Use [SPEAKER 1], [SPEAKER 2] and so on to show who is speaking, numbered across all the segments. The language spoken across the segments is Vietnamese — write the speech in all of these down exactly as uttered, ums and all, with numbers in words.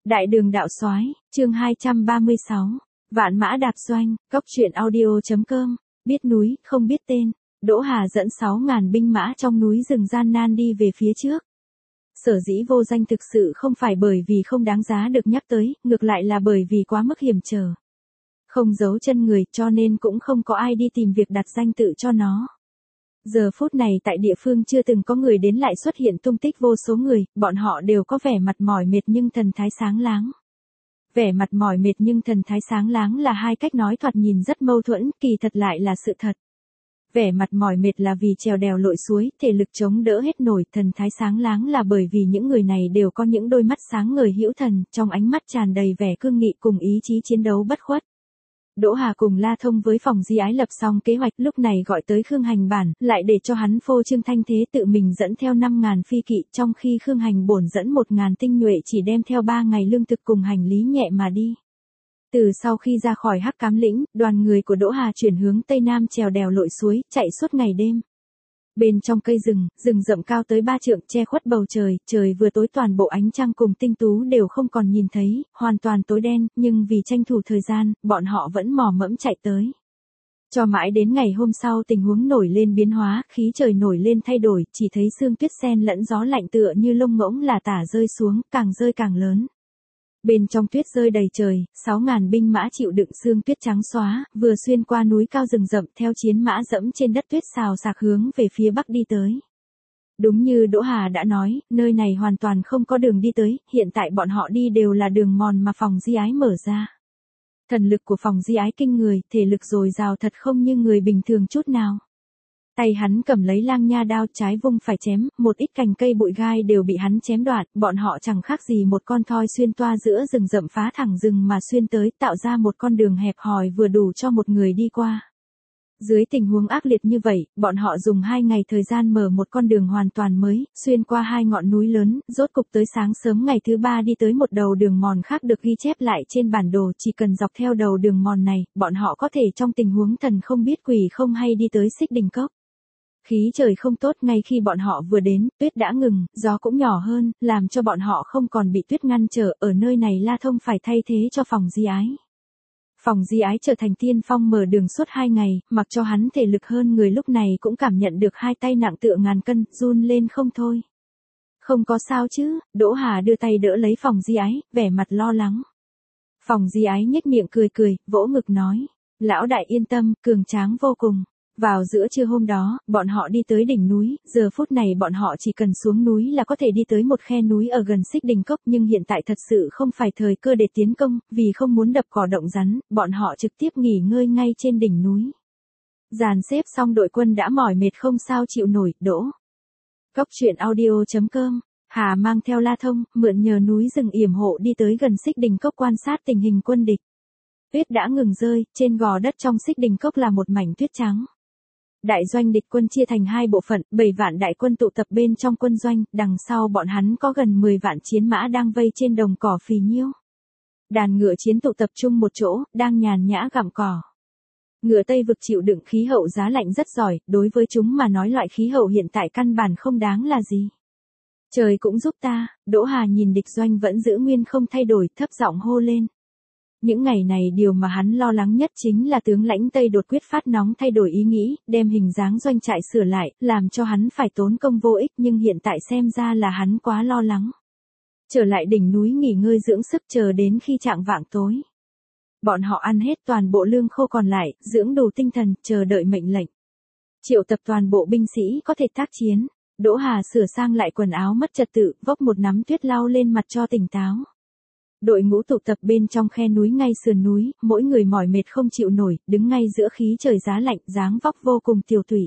[SPEAKER 1] Đại đường đạo soái, chương hai trăm ba mươi sáu. Vạn mã đạp doanh, cốc truyện audio.com, biết núi, không biết tên. Đỗ Hà dẫn sáu ngàn binh mã trong núi rừng gian nan đi về phía trước. Sở dĩ vô danh thực sự không phải bởi vì không đáng giá được nhắc tới, ngược lại là bởi vì quá mức hiểm trở. Không giấu chân người, cho nên cũng không có ai đi tìm việc đặt danh tự cho nó. Giờ phút này tại địa phương chưa từng có người đến lại xuất hiện tung tích vô số người, bọn họ đều có vẻ mặt mỏi mệt nhưng thần thái sáng láng. Vẻ mặt mỏi mệt nhưng thần thái sáng láng là hai cách nói thoạt nhìn rất mâu thuẫn, kỳ thật lại là sự thật. Vẻ mặt mỏi mệt là vì trèo đèo lội suối, thể lực chống đỡ hết nổi, thần thái sáng láng là bởi vì những người này đều có những đôi mắt sáng ngời hữu thần, trong ánh mắt tràn đầy vẻ cương nghị cùng ý chí chiến đấu bất khuất. Đỗ Hà cùng La Thông với Phòng Di Ái lập xong kế hoạch, lúc này gọi tới Khương Hành Bản, lại để cho hắn phô trương thanh thế tự mình dẫn theo năm ngàn phi kỵ, trong khi Khương Hành Bổn dẫn một ngàn tinh nhuệ chỉ đem theo ba ngày lương thực cùng hành lý nhẹ mà đi. Từ sau khi ra khỏi Hắc Cám Lĩnh, đoàn người của Đỗ Hà chuyển hướng Tây Nam trèo đèo lội suối, chạy suốt ngày đêm. Bên trong cây rừng, rừng rậm cao tới ba trượng che khuất bầu trời, trời vừa tối toàn bộ ánh trăng cùng tinh tú đều không còn nhìn thấy, hoàn toàn tối đen, nhưng vì tranh thủ thời gian, bọn họ vẫn mò mẫm chạy tới. Cho mãi đến ngày hôm sau tình huống nổi lên biến hóa, khí trời nổi lên thay đổi, chỉ thấy sương tuyết xen lẫn gió lạnh tựa như lông ngỗng là tả rơi xuống, càng rơi càng lớn. Bên trong tuyết rơi đầy trời, sáu ngàn binh mã chịu đựng sương tuyết trắng xóa, vừa xuyên qua núi cao rừng rậm theo chiến mã dẫm trên đất tuyết xào xạc hướng về phía bắc đi tới. Đúng như Đỗ Hà đã nói, nơi này hoàn toàn không có đường đi tới, hiện tại bọn họ đi đều là đường mòn mà Phòng Di Ái mở ra. Thần lực của Phòng Di Ái kinh người, thể lực dồi dào thật không như người bình thường chút nào. Tay hắn cầm lấy lang nha đao, trái vung phải chém, một ít cành cây bụi gai đều bị hắn chém đoạn, bọn họ chẳng khác gì một con thoi xuyên toa giữa rừng rậm phá thẳng rừng mà xuyên tới, tạo ra một con đường hẹp hòi vừa đủ cho một người đi qua. Dưới tình huống ác liệt như vậy, bọn họ dùng hai ngày thời gian mở một con đường hoàn toàn mới, xuyên qua hai ngọn núi lớn, rốt cục tới sáng sớm ngày thứ ba đi tới một đầu đường mòn khác được ghi chép lại trên bản đồ, chỉ cần dọc theo đầu đường mòn này, bọn họ có thể trong tình huống thần không biết quỷ không hay đi tới Xích Đình Cốc. Khí trời không tốt, ngay khi bọn họ vừa đến, tuyết đã ngừng, gió cũng nhỏ hơn, làm cho bọn họ không còn bị tuyết ngăn trở, ở nơi này La Thông phải thay thế cho Phòng Di Ái. Phòng Di Ái trở thành tiên phong mở đường suốt hai ngày, mặc cho hắn thể lực hơn người lúc này cũng cảm nhận được hai tay nặng tựa ngàn cân, run lên không thôi. Không có sao chứ, Đỗ Hà đưa tay đỡ lấy Phòng Di Ái, vẻ mặt lo lắng. Phòng Di Ái nhếch miệng cười cười, vỗ ngực nói, lão đại yên tâm, cường tráng vô cùng. Vào giữa trưa hôm đó, bọn họ đi tới đỉnh núi, giờ phút này bọn họ chỉ cần xuống núi là có thể đi tới một khe núi ở gần Xích Đình Cốc, nhưng hiện tại thật sự không phải thời cơ để tiến công, vì không muốn đập cỏ động rắn, bọn họ trực tiếp nghỉ ngơi ngay trên đỉnh núi. Dàn xếp xong đội quân đã mỏi mệt không sao chịu nổi, Đỗ. Cốc truyện audio.com, Hà mang theo La Thông, mượn nhờ núi rừng yểm hộ đi tới gần Xích Đình Cốc quan sát tình hình quân địch. Tuyết đã ngừng rơi, trên gò đất trong Xích Đình Cốc là một mảnh tuyết trắng. Đại doanh địch quân chia thành hai bộ phận, bảy vạn đại quân tụ tập bên trong quân doanh, đằng sau bọn hắn có gần mười vạn chiến mã đang vây trên đồng cỏ phì nhiêu. Đàn ngựa chiến tụ tập trung một chỗ, đang nhàn nhã gặm cỏ. Ngựa Tây vực chịu đựng khí hậu giá lạnh rất giỏi, đối với chúng mà nói loại khí hậu hiện tại căn bản không đáng là gì. Trời cũng giúp ta, Đỗ Hà nhìn địch doanh vẫn giữ nguyên không thay đổi, thấp giọng hô lên. Những ngày này điều mà hắn lo lắng nhất chính là tướng lãnh Tây đột quyết phát nóng thay đổi ý nghĩ, đem hình dáng doanh trại sửa lại, làm cho hắn phải tốn công vô ích, nhưng hiện tại xem ra là hắn quá lo lắng. Trở lại đỉnh núi nghỉ ngơi dưỡng sức chờ đến khi chạng vạng tối. Bọn họ ăn hết toàn bộ lương khô còn lại, dưỡng đủ tinh thần, chờ đợi mệnh lệnh. Triệu tập toàn bộ binh sĩ có thể tác chiến. Đỗ Hà sửa sang lại quần áo mất trật tự, vốc một nắm tuyết lau lên mặt cho tỉnh táo. Đội ngũ tụ tập bên trong khe núi ngay sườn núi, mỗi người mỏi mệt không chịu nổi, đứng ngay giữa khí trời giá lạnh, dáng vóc vô cùng tiều tụy.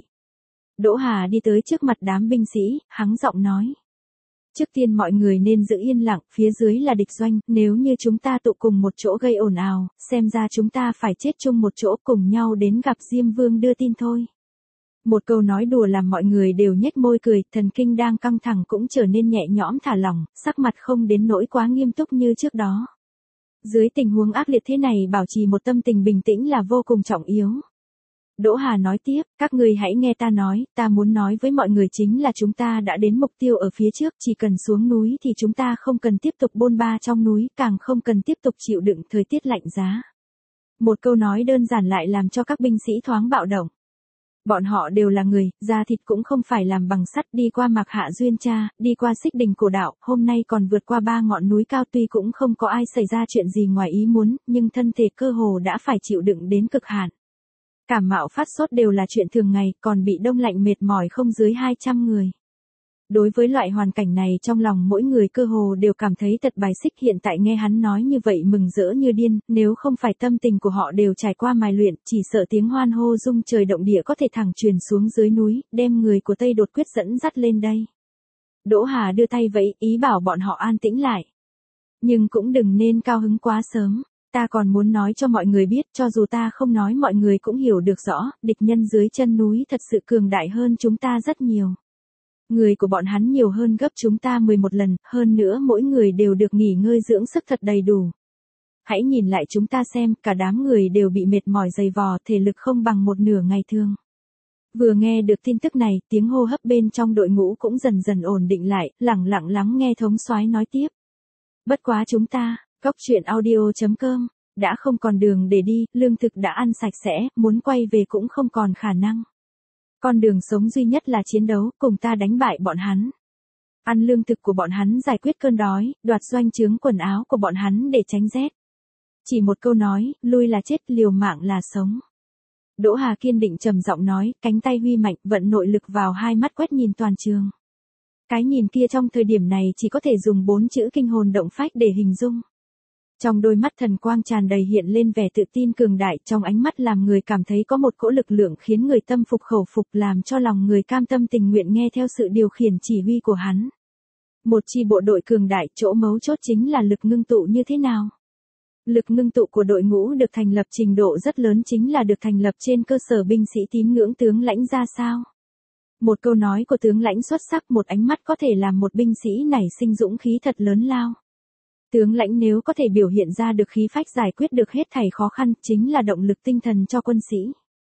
[SPEAKER 1] Đỗ Hà đi tới trước mặt đám binh sĩ, hắng giọng nói. Trước tiên mọi người nên giữ yên lặng, phía dưới là địch doanh, nếu như chúng ta tụ cùng một chỗ gây ồn ào, xem ra chúng ta phải chết chung một chỗ cùng nhau đến gặp Diêm Vương đưa tin thôi. Một câu nói đùa làm mọi người đều nhếch môi cười, thần kinh đang căng thẳng cũng trở nên nhẹ nhõm thả lỏng, sắc mặt không đến nỗi quá nghiêm túc như trước đó. Dưới tình huống ác liệt thế này bảo trì một tâm tình bình tĩnh là vô cùng trọng yếu. Đỗ Hà nói tiếp, các ngươi hãy nghe ta nói, ta muốn nói với mọi người chính là chúng ta đã đến mục tiêu ở phía trước, chỉ cần xuống núi thì chúng ta không cần tiếp tục bôn ba trong núi, càng không cần tiếp tục chịu đựng thời tiết lạnh giá. Một câu nói đơn giản lại làm cho các binh sĩ thoáng bạo động. Bọn họ đều là người, da thịt cũng không phải làm bằng sắt, đi qua Mạc Hạ Duyên Tra, đi qua Xích Đình Cổ Đạo, hôm nay còn vượt qua ba ngọn núi cao, tuy cũng không có ai xảy ra chuyện gì ngoài ý muốn, nhưng thân thể cơ hồ đã phải chịu đựng đến cực hạn. Cảm mạo phát sốt đều là chuyện thường ngày, còn bị đông lạnh mệt mỏi không dưới hai trăm người. Đối với loại hoàn cảnh này trong lòng mỗi người cơ hồ đều cảm thấy thật bài xích, hiện tại nghe hắn nói như vậy mừng rỡ như điên, nếu không phải tâm tình của họ đều trải qua mài luyện, chỉ sợ tiếng hoan hô rung trời động địa có thể thẳng truyền xuống dưới núi, đem người của Tây Đột Quyết dẫn dắt lên đây. Đỗ Hà đưa tay vẫy, ý bảo bọn họ an tĩnh lại. Nhưng cũng đừng nên cao hứng quá sớm. Ta còn muốn nói cho mọi người biết, cho dù ta không nói mọi người cũng hiểu được rõ, địch nhân dưới chân núi thật sự cường đại hơn chúng ta rất nhiều. Người của bọn hắn nhiều hơn gấp chúng ta mười một lần, hơn nữa mỗi người đều được nghỉ ngơi dưỡng sức thật đầy đủ. Hãy nhìn lại chúng ta xem, cả đám người đều bị mệt mỏi dày vò, thể lực không bằng một nửa ngày thường. Vừa nghe được tin tức này, tiếng hô hấp bên trong đội ngũ cũng dần dần ổn định lại, lẳng lặng lắng nghe thống soái nói tiếp. Bất quá chúng ta, Cóc truyện audio chấm com, đã không còn đường để đi, lương thực đã ăn sạch sẽ, muốn quay về cũng không còn khả năng. Con đường sống duy nhất là chiến đấu, cùng ta đánh bại bọn hắn. Ăn lương thực của bọn hắn giải quyết cơn đói, đoạt doanh trướng quần áo của bọn hắn để tránh rét. Chỉ một câu nói, lui là chết, liều mạng là sống. Đỗ Hà kiên định trầm giọng nói, cánh tay huy mạnh, vận nội lực vào hai mắt quét nhìn toàn trường. Cái nhìn kia trong thời điểm này chỉ có thể dùng bốn chữ kinh hồn động phách để hình dung. Trong đôi mắt thần quang tràn đầy hiện lên vẻ tự tin cường đại, trong ánh mắt làm người cảm thấy có một cỗ lực lượng khiến người tâm phục khẩu phục, làm cho lòng người cam tâm tình nguyện nghe theo sự điều khiển chỉ huy của hắn. Một chi bộ đội cường đại, chỗ mấu chốt chính là lực ngưng tụ như thế nào. Lực ngưng tụ của đội ngũ được thành lập trình độ rất lớn chính là được thành lập trên cơ sở binh sĩ tín ngưỡng tướng lãnh ra sao. Một câu nói của tướng lãnh xuất sắc, một ánh mắt có thể làm một binh sĩ nảy sinh dũng khí thật lớn lao. Tướng lãnh nếu có thể biểu hiện ra được khí phách giải quyết được hết thảy khó khăn, chính là động lực tinh thần cho quân sĩ.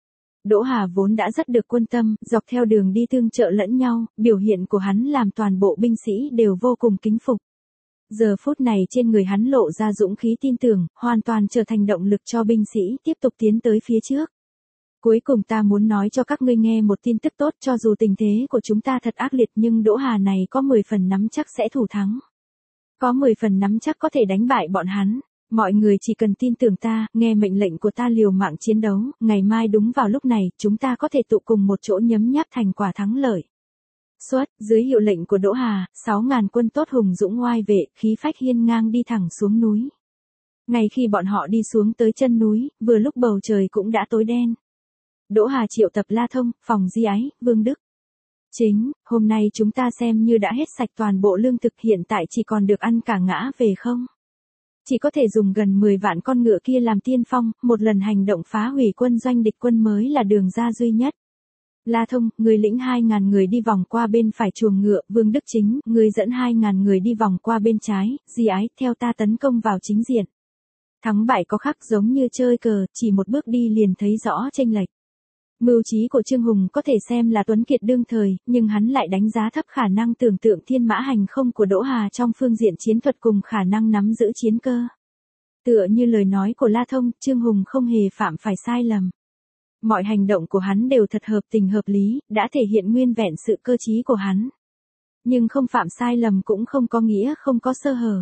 [SPEAKER 1] Đỗ Hà vốn đã rất được quân tâm, dọc theo đường đi tương trợ lẫn nhau, biểu hiện của hắn làm toàn bộ binh sĩ đều vô cùng kính phục. Giờ phút này trên người hắn lộ ra dũng khí tin tưởng, hoàn toàn trở thành động lực cho binh sĩ tiếp tục tiến tới phía trước. Cuối cùng ta muốn nói cho các ngươi nghe một tin tức tốt, cho dù tình thế của chúng ta thật ác liệt nhưng Đỗ Hà này có mười phần nắm chắc sẽ thủ thắng. Có mười phần nắm chắc có thể đánh bại bọn hắn. Mọi người chỉ cần tin tưởng ta, nghe mệnh lệnh của ta liều mạng chiến đấu, ngày mai đúng vào lúc này, chúng ta có thể tụ cùng một chỗ nhấm nháp thành quả thắng lợi. Xuất, dưới hiệu lệnh của Đỗ Hà, sáu ngàn quân tốt hùng dũng oai vệ, khí phách hiên ngang đi thẳng xuống núi. Ngay khi bọn họ đi xuống tới chân núi, vừa lúc bầu trời cũng đã tối đen. Đỗ Hà triệu tập La Thông, Phòng Di Ái, Vương Đức. Chính, hôm nay chúng ta xem như đã hết sạch toàn bộ lương thực, hiện tại chỉ còn được ăn cả ngã về không. Chỉ có thể dùng gần mười vạn con ngựa kia làm tiên phong, một lần hành động phá hủy quân doanh địch quân mới là đường ra duy nhất. La Thông, người lĩnh hai ngàn người đi vòng qua bên phải chuồng ngựa, Vương Đức Chính, người dẫn hai ngàn người đi vòng qua bên trái, Di Ái, theo ta tấn công vào chính diện. Thắng bại có khác giống như chơi cờ, chỉ một bước đi liền thấy rõ chênh lệch. Mưu trí của Trương Hùng có thể xem là tuấn kiệt đương thời, nhưng hắn lại đánh giá thấp khả năng tưởng tượng thiên mã hành không của Đỗ Hà trong phương diện chiến thuật cùng khả năng nắm giữ chiến cơ. Tựa như lời nói của La Thông, Trương Hùng không hề phạm phải sai lầm. Mọi hành động của hắn đều thật hợp tình hợp lý, đã thể hiện nguyên vẹn sự cơ trí của hắn. Nhưng không phạm sai lầm cũng không có nghĩa không có sơ hở.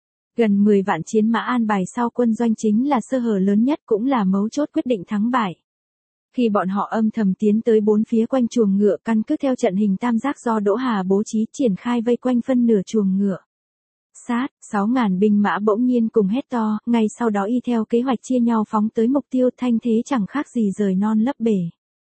[SPEAKER 1] Gần mười vạn chiến mã an bài sau quân doanh chính là sơ hở lớn nhất, cũng là mấu chốt quyết định thắng bại. Khi bọn họ âm thầm tiến tới bốn phía quanh chuồng ngựa, căn cứ theo trận hình tam giác do Đỗ Hà bố trí triển khai vây quanh phân nửa chuồng ngựa. Sát, sáu ngàn binh mã bỗng nhiên cùng hét to, ngay sau đó y theo kế hoạch chia nhau phóng tới mục tiêu, thanh thế chẳng khác gì rời non lấp bể.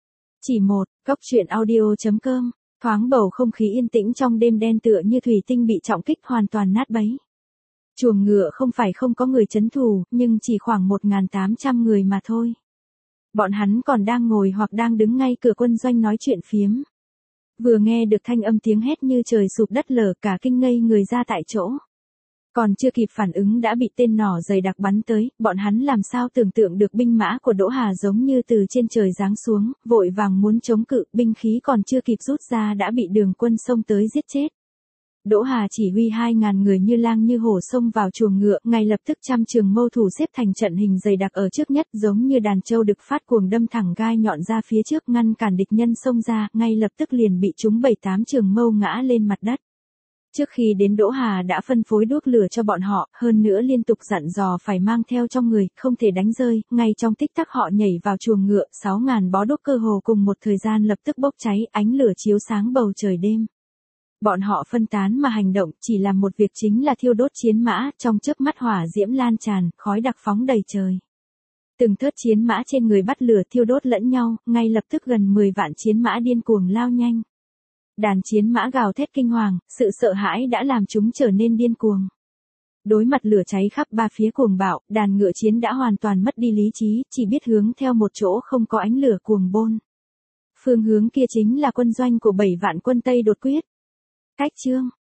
[SPEAKER 1] Chỉ một, Cóc truyện audio chấm com, thoáng bầu không khí yên tĩnh trong đêm đen tựa như thủy tinh bị trọng kích hoàn toàn nát bấy. Chuồng ngựa không phải không có người trấn thủ, nhưng chỉ khoảng một nghìn tám trăm người mà thôi. Bọn hắn còn đang ngồi hoặc đang đứng ngay cửa quân doanh nói chuyện phiếm. Vừa nghe được thanh âm tiếng hét như trời sụp đất lở, cả kinh ngây người ra tại chỗ. Còn chưa kịp phản ứng đã bị tên nỏ dày đặc bắn tới, bọn hắn làm sao tưởng tượng được binh mã của Đỗ Hà giống như từ trên trời giáng xuống, vội vàng muốn chống cự, binh khí còn chưa kịp rút ra đã bị Đường Quân xông tới giết chết. Đỗ Hà chỉ huy hai ngàn người như lang như hổ xông vào chuồng ngựa, ngay lập tức trăm trường mâu thủ xếp thành trận hình dày đặc ở trước nhất, giống như đàn trâu đực phát cuồng đâm thẳng gai nhọn ra phía trước ngăn cản địch nhân xông ra, ngay lập tức liền bị chúng bảy tám trường mâu ngã lên mặt đất. Trước khi đến Đỗ Hà đã phân phối đuốc lửa cho bọn họ, hơn nữa liên tục dặn dò phải mang theo trong người, không thể đánh rơi, ngay trong tích tắc họ nhảy vào chuồng ngựa, sáu ngàn bó đuốc cơ hồ cùng một thời gian lập tức bốc cháy, ánh lửa chiếu sáng bầu trời đêm. Bọn họ phân tán mà hành động, chỉ làm một việc chính là thiêu đốt chiến mã, trong chớp mắt hỏa diễm lan tràn, khói đặc phóng đầy trời. Từng thớt chiến mã trên người bắt lửa thiêu đốt lẫn nhau, ngay lập tức gần mười vạn chiến mã điên cuồng lao nhanh. Đàn chiến mã gào thét kinh hoàng, sự sợ hãi đã làm chúng trở nên điên cuồng. Đối mặt lửa cháy khắp ba phía cuồng bạo, đàn ngựa chiến đã hoàn toàn mất đi lý trí, chỉ biết hướng theo một chỗ không có ánh lửa cuồng bôn. Phương hướng kia chính là quân doanh của bảy vạn quân Tây đột quyết. Cách chương